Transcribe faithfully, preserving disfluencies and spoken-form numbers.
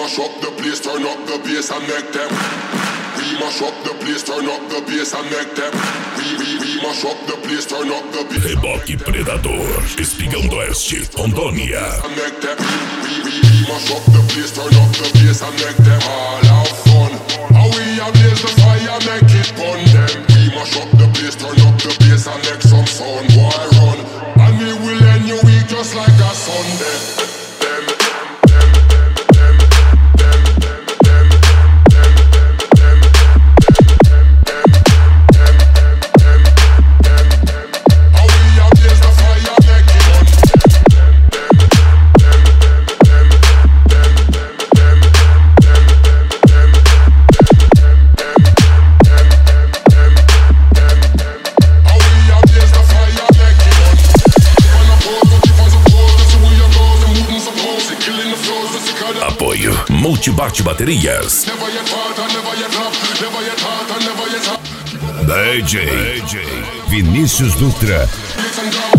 mash up the place, turn up the bass and make them. We mash up the place, turn up the bass and make them. We, we, we mash up the place, turn up the bass. Reboque Predador, Espigão do Oeste, Rondônia. And make them. We, we, we mash up the place, turn up the bass and make them all have fun. How we a blaze the fire, make it burn them. We mash up the place, turn up the bass and make some sound. Boy run, and we will end your week just like a Sunday. Apoio Multibate Baterias. D J Vinícius Dutra.